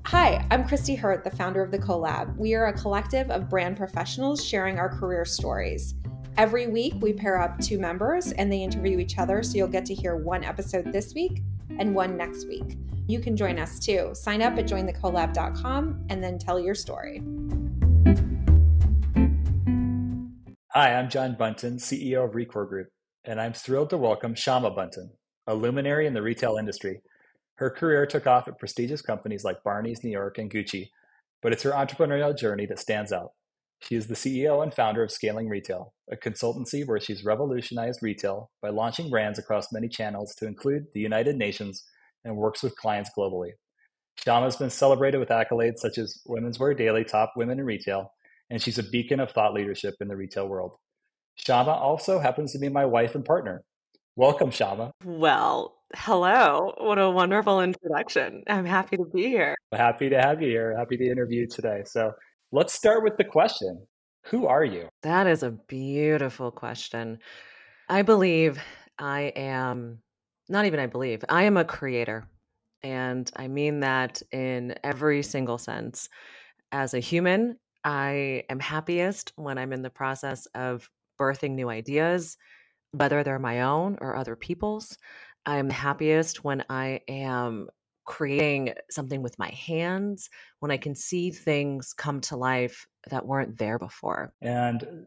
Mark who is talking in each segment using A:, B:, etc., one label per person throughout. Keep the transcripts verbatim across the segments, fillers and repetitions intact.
A: Hi, I'm Christy Hurt, the founder of The Collab. We are a collective of brand professionals sharing our career stories. Every week, we pair up two members and they interview each other, so you'll get to hear one episode this week and one next week. You can join us too. Sign up at join the collab dot com and then tell your story.
B: Hi, I'm John Bunton, C E O of Recor Group, and I'm thrilled to welcome Shama Bunton, a luminary in the retail industry. Her career took off at prestigious companies like Barney's New York and Gucci, but it's her entrepreneurial journey that stands out. She is the C E O and founder of Scaling Retail, a consultancy where she's revolutionized retail by launching brands across many channels to include the United Nations and works with clients globally. Shama has been celebrated with accolades such as Women's Wear Daily Top Women in Retail, and she's a beacon of thought leadership in the retail world. Shama also happens to be my wife and partner. Welcome, Shama.
C: Well, hello. What a wonderful introduction. I'm happy to be here.
B: Happy to have you here. Happy to interview you today. So let's start with the question. Who are you?
C: That is a beautiful question. I believe I am, not even I believe, I am a creator. And I mean that in every single sense. As a human, I am happiest when I'm in the process of birthing new ideas, whether they're my own or other people's. I'm happiest when I am creating something with my hands, when I can see things come to life that weren't there before.
B: And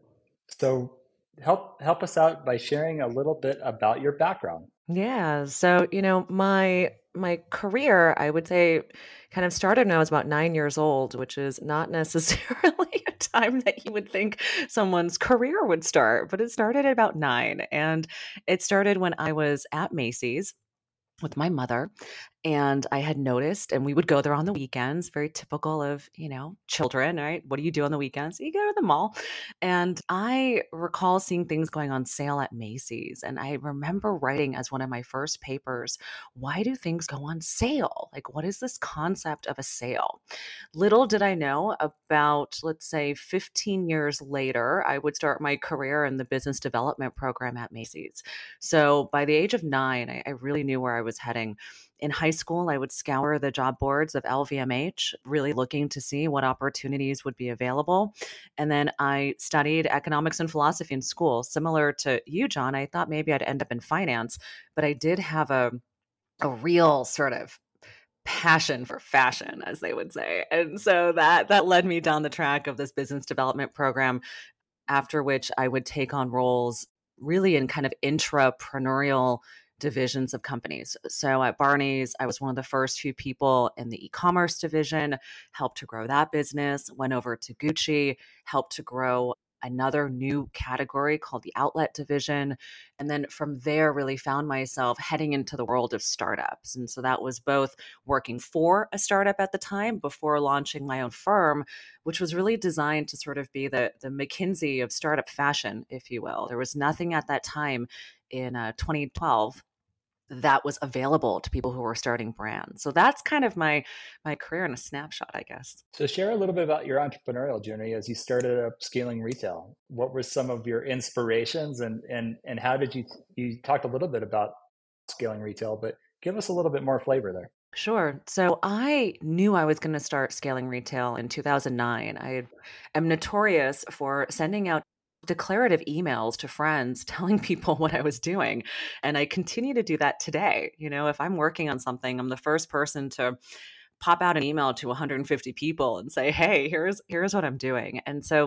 B: so help help us out by sharing a little bit about your background.
C: Yeah. So, you know, my my career, I would say, kind of started when I was about nine years old, which is not necessarily a time that you would think someone's career would start, but it started at about nine. And it started when I was at Macy's with my mother. And I had noticed, and we would go there on the weekends, very typical of, you know, children, right? What do you do on the weekends? You go to the mall. And I recall seeing things going on sale at Macy's. And I remember writing as one of my first papers, why do things go on sale? Like, what is this concept of a sale? Little did I know, about, let's say, fifteen years later, I would start my career in the business development program at Macy's. So by the age of nine, I, I really knew where I was heading. In high school, I would scour the job boards of L V M H, really looking to see what opportunities would be available. And then I studied economics and philosophy in school. Similar to you, John, I thought maybe I'd end up in finance, but I did have a, a real sort of passion for fashion, as they would say. And so that that led me down the track of this business development program, after which I would take on roles really in kind of intrapreneurial divisions of companies. So at Barney's, I was one of the first few people in the e-commerce division, helped to grow that business, went over to Gucci, helped to grow another new category called the outlet division. And then from there, really found myself heading into the world of startups. And so that was both working for a startup at the time before launching my own firm, which was really designed to sort of be the, the McKinsey of startup fashion, if you will. There was nothing at that time in uh, twenty twelve that was available to people who were starting brands. So that's kind of my my career in a snapshot, I guess.
B: So share a little bit about your entrepreneurial journey as you started up Scaling Retail. What were some of your inspirations and and and how did you you talked a little bit about Scaling Retail, but give us a little bit more flavor there.
C: Sure. So I knew I was going to start Scaling Retail in two thousand nine. I am notorious for sending out declarative emails to friends telling people what I was doing. And I continue to do that today. You know, if I'm working on something, I'm the first person to pop out an email to one hundred fifty people and say, hey, here's here's what I'm doing. And so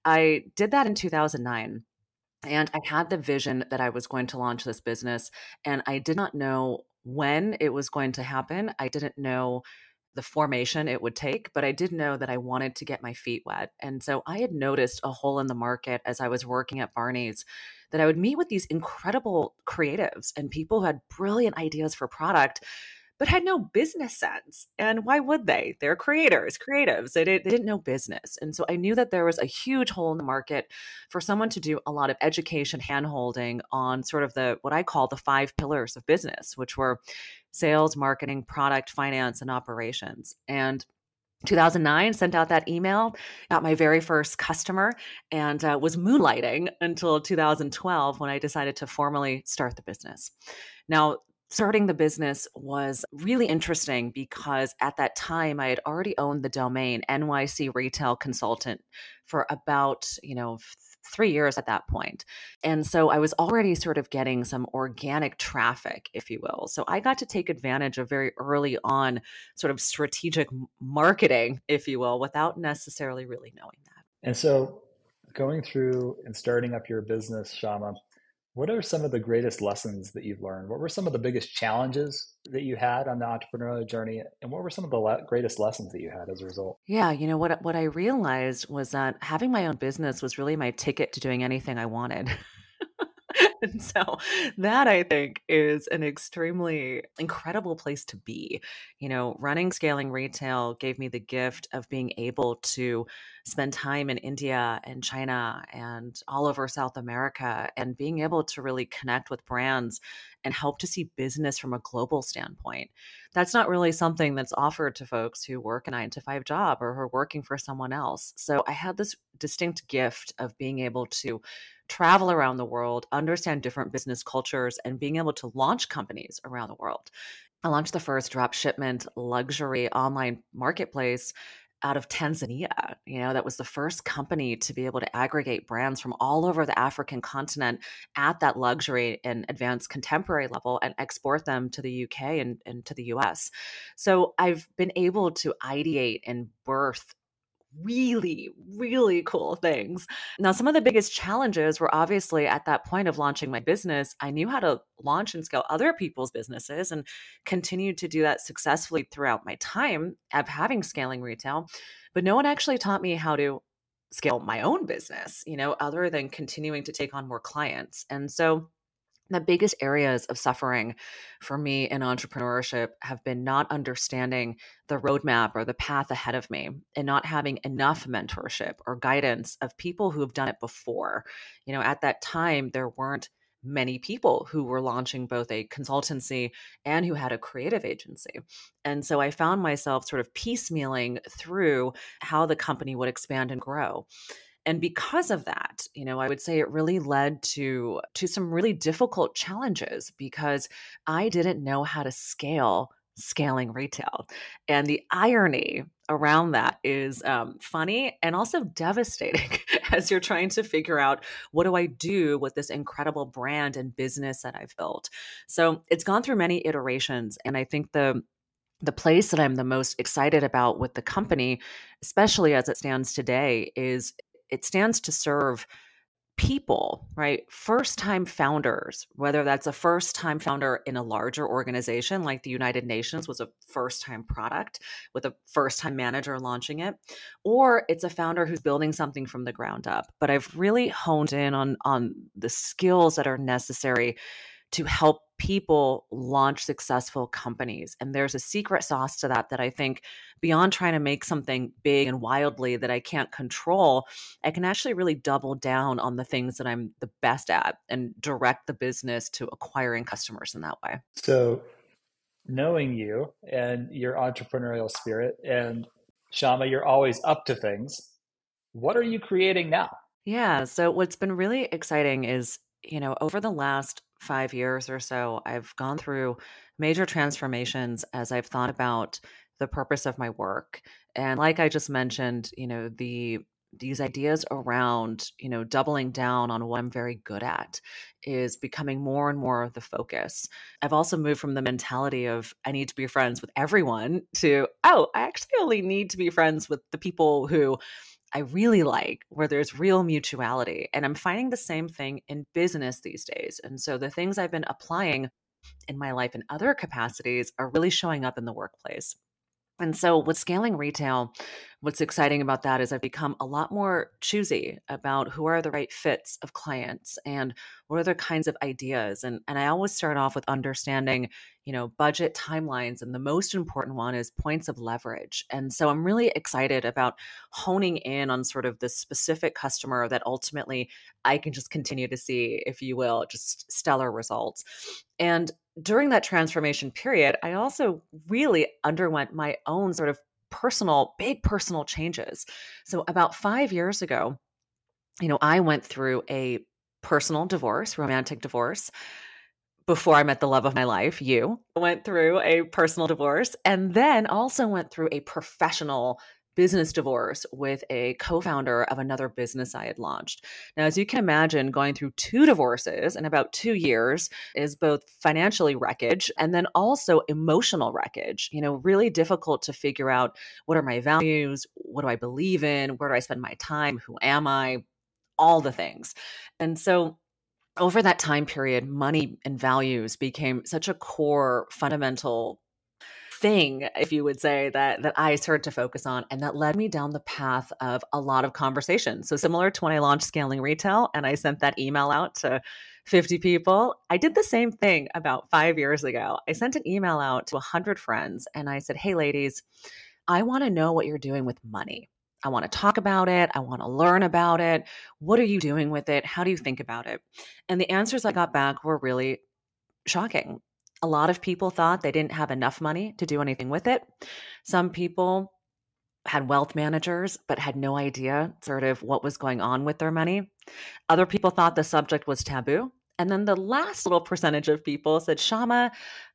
C: I did that in two thousand nine. And I had the vision that I was going to launch this business, and I did not know when it was going to happen. I didn't know the formation it would take, but I did know that I wanted to get my feet wet. And so I had noticed a hole in the market as I was working at Barney's, that I would meet with these incredible creatives and people who had brilliant ideas for product, but had no business sense. And why would they? They're creators, creatives. They, did, they didn't know business. And so I knew that there was a huge hole in the market for someone to do a lot of education handholding on sort of the, what I call the five pillars of business, which were sales, marketing, product, finance, and operations. And two thousand nine, sent out that email, got my very first customer, and uh, was moonlighting until two thousand twelve when I decided to formally start the business. Now, Starting the business was really interesting because at that time I had already owned the domain N Y C Retail Consultant for about, you know, f- three years at that point. And so I was already sort of getting some organic traffic, if you will. So I got to take advantage of very early on sort of strategic m- marketing, if you will, without necessarily really knowing that.
B: And so going through and starting up your business, Shama, what are some of the greatest lessons that you've learned? What were some of the biggest challenges that you had on the entrepreneurial journey? And what were some of the le- greatest lessons that you had as a result?
C: Yeah, you know what what I realized was that having my own business was really my ticket to doing anything I wanted. And so that I think is an extremely incredible place to be. You know, running scaling retail gave me the gift of being able to spend time in India and China and all over South America and being able to really connect with brands and help to see business from a global standpoint. That's not really something that's offered to folks who work a nine to five job or who are working for someone else. So I had this distinct gift of being able to travel around the world, understand different business cultures, and being able to launch companies around the world. I launched the first drop shipment luxury online marketplace out of Tanzania. You know, that was the first company to be able to aggregate brands from all over the African continent at that luxury and advanced contemporary level and export them to the U K and, and to the U S. So I've been able to ideate and birth really, really cool things. Now, some of the biggest challenges were obviously at that point of launching my business. I knew how to launch and scale other people's businesses and continued to do that successfully throughout my time of having scaling retail. But no one actually taught me how to scale my own business, you know, other than continuing to take on more clients. And so the biggest areas of suffering for me in entrepreneurship have been not understanding the roadmap or the path ahead of me and not having enough mentorship or guidance of people who have done it before. You know, at that time, there weren't many people who were launching both a consultancy and who had a creative agency. And so I found myself sort of piecemealing through how the company would expand and grow. And because of that, you know, I would say it really led to to some really difficult challenges because I didn't know how to scale scaling retail. And the irony around that is um, funny and also devastating as you're trying to figure out what do I do with this incredible brand and business that I've built. So it's gone through many iterations, and I think the the place that I'm the most excited about with the company, especially as it stands today, is it stands to serve people, right? First time founders, whether that's a first time founder in a larger organization like the United Nations was a first time product with a first time manager launching it, or it's a founder who's building something from the ground up. But I've really honed in on on the skills that are necessary to help people launch successful companies. And there's a secret sauce to that that I think beyond trying to make something big and wildly that I can't control, I can actually really double down on the things that I'm the best at and direct the business to acquiring customers in that way.
B: So, knowing you and your entrepreneurial spirit, and Shama, you're always up to things. What are you creating now?
C: Yeah. So what's been really exciting is, you know, over the last five years or so, I've gone through major transformations as I've thought about the purpose of my work. And like I just mentioned, you know, the these ideas around, you know, doubling down on what I'm very good at is becoming more and more of the focus. I've also moved from the mentality of I need to be friends with everyone to, oh, I actually only need to be friends with the people who I really like, where there's real mutuality. And I'm finding the same thing in business these days. And so the things I've been applying in my life in other capacities are really showing up in the workplace. And so with scaling retail, what's exciting about that is I've become a lot more choosy about who are the right fits of clients and what are the kinds of ideas. And, and I always start off with understanding, you know, budget timelines. And the most important one is points of leverage. And so I'm really excited about honing in on sort of the specific customer that ultimately I can just continue to see, if you will, just stellar results. And during that transformation period, I also really underwent my own sort of personal, big personal changes. So about five years ago, you know, I went through a personal divorce, romantic divorce. before I met the love of my life, you, went through a personal divorce and then also went through a professional business divorce with a co-founder of another business I had launched. Now, as you can imagine, going through two divorces in about two years is both financially wreckage and then also emotional wreckage. You know, really difficult to figure out what are my values, what do I believe in, where do I spend my time, who am I, all the things. And so over that time period, money and values became such a core, fundamental thing, if you would say, that that I started to focus on, and that led me down the path of a lot of conversations. So similar to when I launched Scaling Retail and I sent that email out to fifty people, I did the same thing about five years ago. I sent an email out to one hundred friends and I said, hey, ladies, I want to know what you're doing with money. I want to talk about it. I want to learn about it. What are you doing with it? How do you think about it? And the answers I got back were really shocking. A lot of people thought they didn't have enough money to do anything with it. Some people had wealth managers, but had no idea sort of what was going on with their money. Other people thought the subject was taboo. And then the last little percentage of people said, Shama,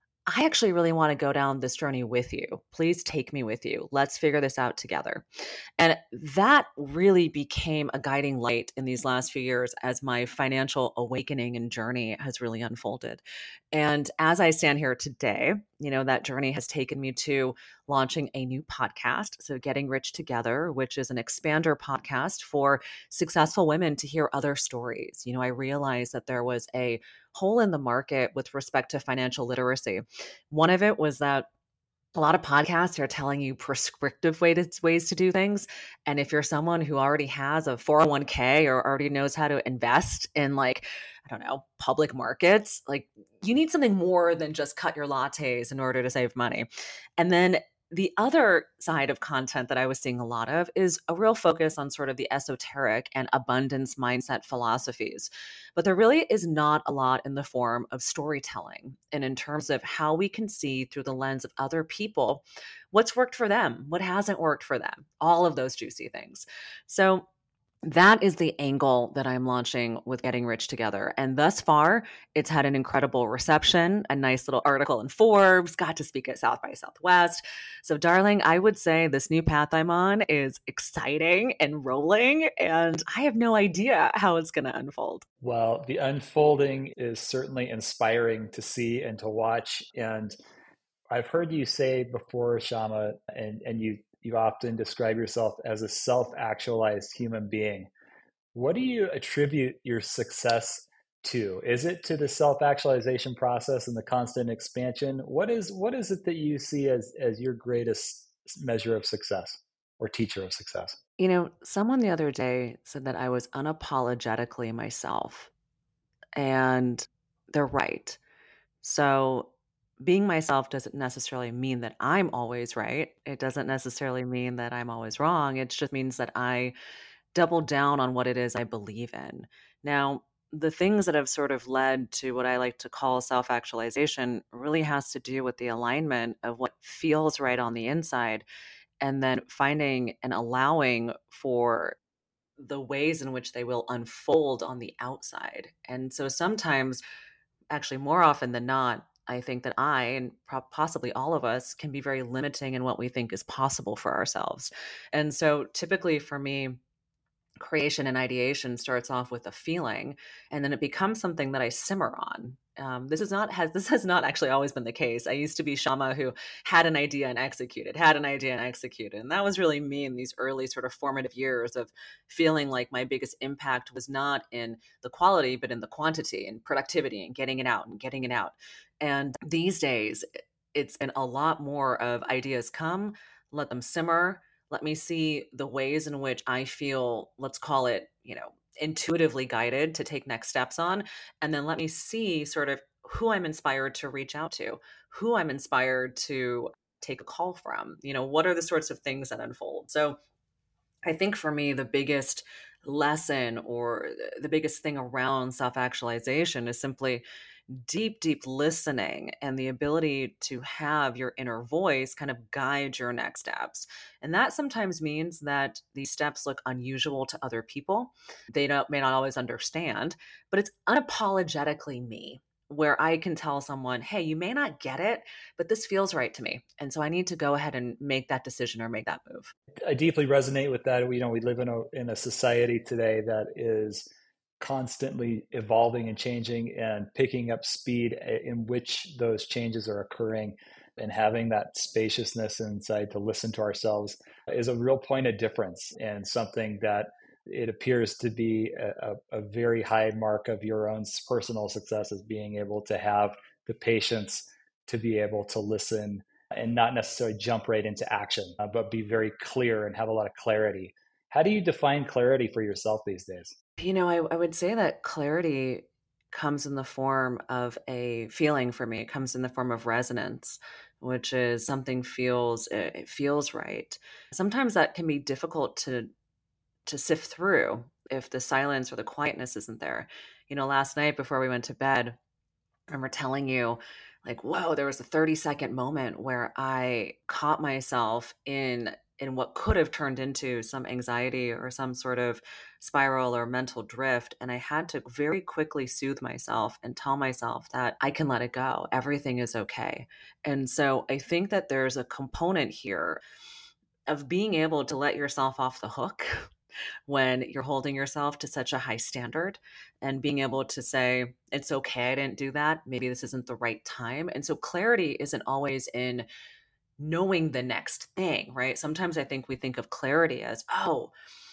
C: I actually really want to go down this journey with you. Please take me with you. Let's figure this out together. And that really became a guiding light in these last few years as my financial awakening and journey has really unfolded. And as I stand here today, you know, that journey has taken me to launching a new podcast. So Getting Rich Together, which is an expander podcast for successful women to hear other stories. You know, I realized that there was a hole in the market with respect to financial literacy. One of it was that a lot of podcasts are telling you prescriptive way to, ways to do things. And if you're someone who already has a four oh one k or already knows how to invest in, like, I don't know, public markets, like, you need something more than just cut your lattes in order to save money. And then the other side of content that I was seeing a lot of is a real focus on sort of the esoteric and abundance mindset philosophies. But there really is not a lot in the form of storytelling and in terms of how we can see through the lens of other people what's worked for them, what hasn't worked for them, all of those juicy things. So that is the angle that I'm launching with Getting Rich Together. And thus far, it's had an incredible reception, a nice little article in Forbes, got to speak at South by Southwest. So, darling, I would say this new path I'm on is exciting and rolling, and I have no idea how it's going to unfold.
B: Well, the unfolding is certainly inspiring to see and to watch. And I've heard you say before, Shama, and, and you You often describe yourself as a self-actualized human being. What do you attribute your success to? Is it to the self-actualization process and the constant expansion? What is what is it that you see as, as your greatest measure of success or teacher of success?
C: You know, someone the other day said that I was unapologetically myself, and they're right. So being myself doesn't necessarily mean that I'm always right. It doesn't necessarily mean that I'm always wrong. It just means that I double down on what it is I believe in. Now, the things that have sort of led to what I like to call self actualization really has to do with the alignment of what feels right on the inside and then finding and allowing for the ways in which they will unfold on the outside. And so sometimes, actually more often than not, I think that I and possibly all of us can be very limiting in what we think is possible for ourselves. And so typically for me, creation and ideation starts off with a feeling, and then it becomes something that I simmer on. Um, this is not has this has not actually always been the case. I used to be Shama who had an idea and executed, had an idea and executed, and that was really me in these early sort of formative years of feeling like my biggest impact was not in the quality, but in the quantity and productivity and getting it out and getting it out. And these days, it's been a lot more of ideas come, let them simmer. Let me see the ways in which I feel, let's call it, you know, intuitively guided to take next steps on. And then let me see sort of who I'm inspired to reach out to, who I'm inspired to take a call from, you know, what are the sorts of things that unfold. So I think for me, the biggest lesson or the biggest thing around self-actualization is simply deep, deep listening and the ability to have your inner voice kind of guide your next steps. And that sometimes means that these steps look unusual to other people. They don't, may not always understand, but it's unapologetically me. where I can tell someone, hey, you may not get it, but this feels right to me. And so I need to go ahead and make that decision or make that move.
B: I deeply resonate with that. You know, we live in a in a society today that is constantly evolving and changing and picking up speed in which those changes are occurring, and having that spaciousness inside to listen to ourselves is a real point of difference, and something that it appears to be a, a, a very high mark of your own personal success, is being able to have the patience to be able to listen and not necessarily jump right into action, uh, but be very clear and have a lot of clarity. How do you define clarity for yourself these days?
C: You know, I, I would say that clarity comes in the form of a feeling for me. It comes in the form of resonance, which is something feels, it it feels right. Sometimes that can be difficult to to sift through if the silence or the quietness isn't there. You know, last night before we went to bed, I remember telling you, like, whoa, there was a thirty second moment where I caught myself in in what could have turned into some anxiety or some sort of spiral or mental drift. And I had to very quickly soothe myself and tell myself that I can let it go. Everything is okay. And so I think that there's a component here of being able to let yourself off the hook when you're holding yourself to such a high standard, and being able to say, it's okay, I didn't do that. Maybe this isn't the right time. And so clarity isn't always in knowing the next thing, right? Sometimes I think we think of clarity as, oh,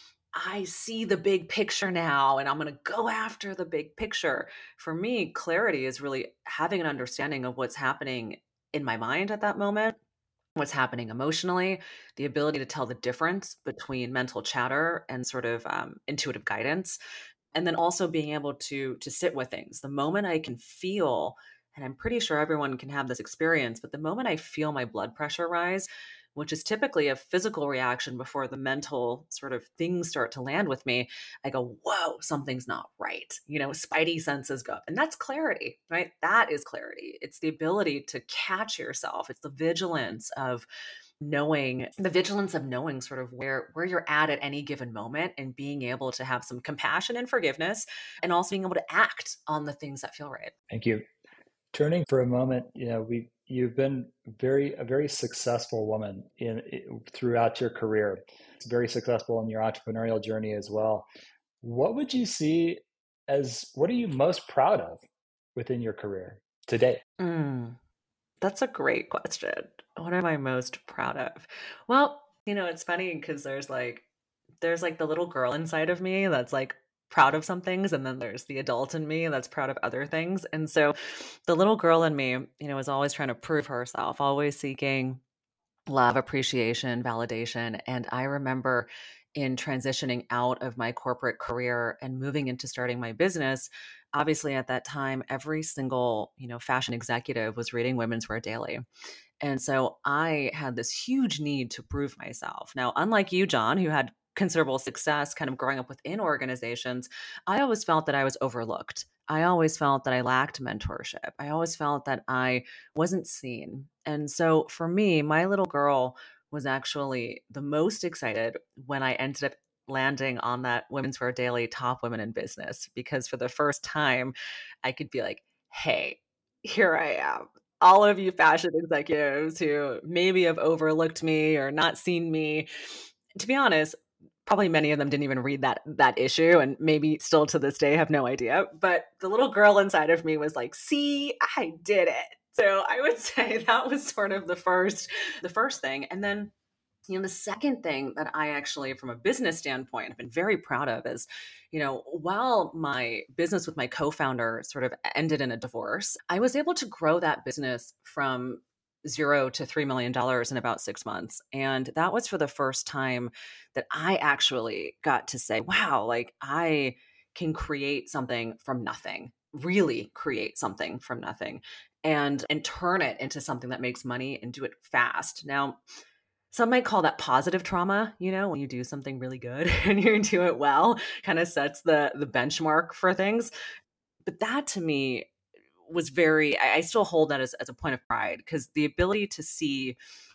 C: I see the big picture now and I'm going to go after the big picture. For me, clarity is really having an understanding of what's happening in my mind at that moment, what's happening emotionally, the ability to tell the difference between mental chatter and sort of um, intuitive guidance, and then also being able to to sit with things. The moment I can feel, and I'm pretty sure everyone can have this experience, but the moment I feel my blood pressure rise, which is typically a physical reaction before the mental sort of things start to land with me, I go, whoa, something's not right. You know, spidey senses go up. And that's clarity, right? That is clarity. It's the ability to catch yourself. It's the vigilance of knowing, the vigilance of knowing sort of where where you're at at any given moment, and being able to have some compassion and forgiveness, and also being able to act on the things that feel right.
B: Thank you. Turning for a moment, you know, we you've been very a very successful woman in, in throughout your career. It's very successful in your entrepreneurial journey as well. What would you see as, what are you most proud of within your career today?
C: Mm, that's a great question. What am I most proud of? Well, you know, it's funny because there's like there's like the little girl inside of me that's like proud of some things, and then there's the adult in me that's proud of other things. And so the little girl in me, you know, is always trying to prove herself, always seeking love, appreciation, validation. And I remember in transitioning out of my corporate career and moving into starting my business, obviously at that time, every single, you know, fashion executive was reading Women's Wear Daily. And so I had this huge need to prove myself. Now, unlike you, John, who had considerable success kind of growing up within organizations, I always felt that I was overlooked. I always felt that I lacked mentorship. I always felt that I wasn't seen. And so for me, my little girl was actually the most excited when I ended up landing on that Women's Wear Daily Top Women in Business, because for the first time, I could be like, hey, here I am. All of you fashion executives who maybe have overlooked me or not seen me. To be honest, probably many of them didn't even read that that issue, and maybe still to this day have no idea. But the little girl inside of me was like, see, I did it. So I would say that was sort of the first, the first thing. And then, you know, the second thing that I actually, from a business standpoint, have been very proud of is, you know, while my business with my co-founder sort of ended in a divorce, I was able to grow that business from zero to three million dollars in about six months. And that was for the first time that I actually got to say, wow, like I can create something from nothing, really create something from nothing, and and turn it into something that makes money and do it fast. Now, some might call that positive trauma, you know, when you do something really good and you do it well, kind of sets the the benchmark for things. But that to me was very, I, I still hold that as, as a point of pride, because the ability to see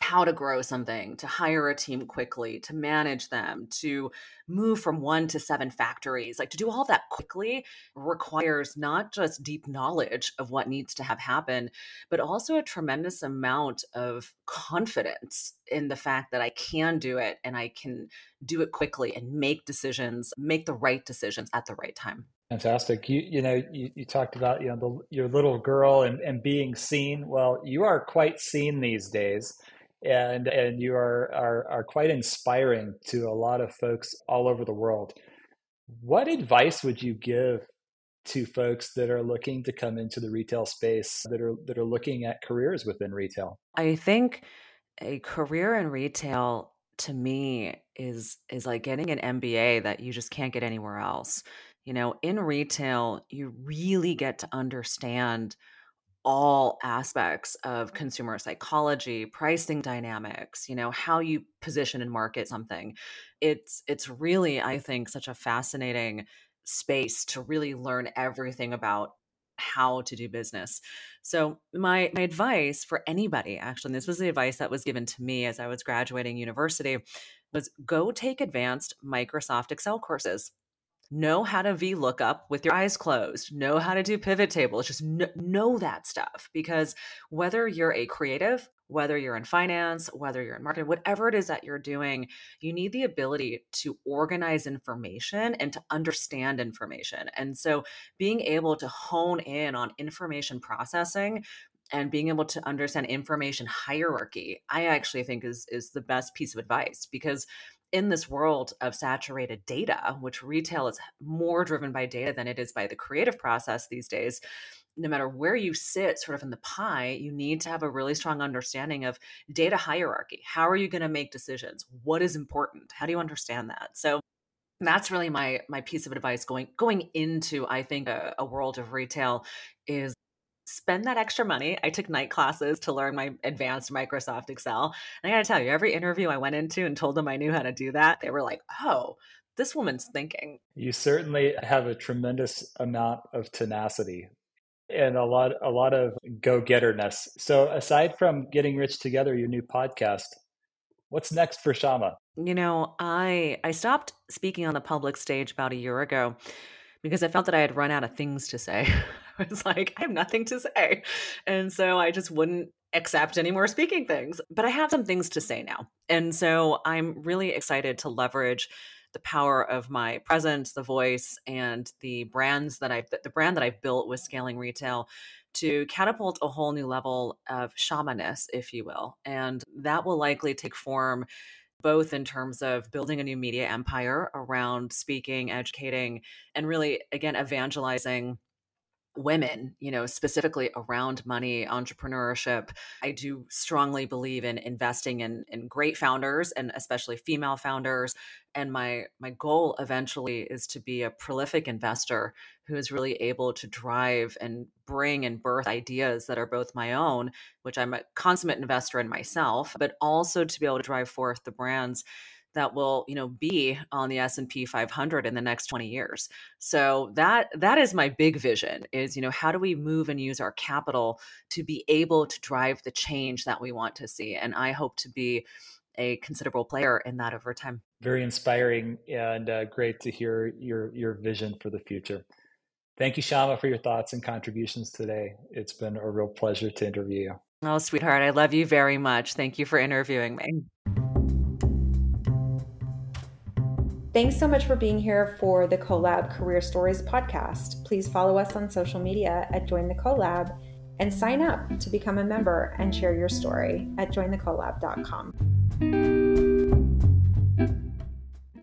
C: how to grow something, to hire a team quickly, to manage them, to move from one to seven factories, like to do all that quickly requires not just deep knowledge of what needs to have happen, but also a tremendous amount of confidence in the fact that I can do it and I can do it quickly and make decisions, make the right decisions at the right time.
B: Fantastic. You you know, you, you talked about, you know, the, your little girl and, and being seen. Well, you are quite seen these days. And and you are, are are quite inspiring to a lot of folks all over the world. What advice would you give to folks that are looking to come into the retail space, that are that are looking at careers within retail?
C: I think a career in retail to me is is like getting an M B A that you just can't get anywhere else. You know, in retail, you really get to understand all aspects of consumer psychology, pricing dynamics, you know, how you position and market something. It's it's really, I think, such a fascinating space to really learn everything about how to do business. So my my advice for anybody, actually, and this was the advice that was given to me as I was graduating university, was go take advanced Microsoft Excel courses. Know how to VLOOKUP with your eyes closed. Know how to do pivot tables. Just kn- know that stuff, because whether you're a creative, whether you're in finance, whether you're in marketing, whatever it is that you're doing, you need the ability to organize information and to understand information. And so being able to hone in on information processing and being able to understand information hierarchy, I actually think is is the best piece of advice, because in this world of saturated data, which retail is more driven by data than it is by the creative process these days, no matter where you sit sort of in the pie, you need to have a really strong understanding of data hierarchy. How are you going to make decisions? What is important? How do you understand that? So that's really my my piece of advice going going into, I think, a, a world of retail is spend that extra money. I took night classes to learn my advanced Microsoft Excel. And I got to tell you, every interview I went into and told them I knew how to do that, they were like, oh, this woman's thinking.
B: You certainly have a tremendous amount of tenacity and a lot a lot of go-getterness. So aside from Getting Rich Together, your new podcast, what's next for Shama?
C: You know, I I stopped speaking on the public stage about a year ago because I felt that I had run out of things to say. I was like, I have nothing to say. And so I just wouldn't accept any more speaking things. But I have some things to say now. And so I'm really excited to leverage the power of my presence, the voice, and the brands that I've the brand that I've built with Scaling Retail to catapult a whole new level of shamaness, if you will. And that will likely take form both in terms of building a new media empire around speaking, educating, and really, again, evangelizing women, you know, specifically around money, entrepreneurship. I do strongly believe in investing in in great founders and especially female founders. And my my goal eventually is to be a prolific investor who is really able to drive and bring and birth ideas that are both my own, which I'm a consummate investor in myself, but also to be able to drive forth the brands that will, you know, be on the S and P five hundred in the next twenty years. So that that is my big vision is, you know, how do we move and use our capital to be able to drive the change that we want to see? And I hope to be a considerable player in that over time.
B: Very inspiring and uh, great to hear your your vision for the future. Thank you, Shama, for your thoughts and contributions today. It's been a real pleasure to interview you.
C: Oh, sweetheart, I love you very much. Thank you for interviewing me.
A: Thanks so much for being here for the Collab Career Stories podcast. Please follow us on social media at Join the Collab and sign up to become a member and share your story at join the collab dot com.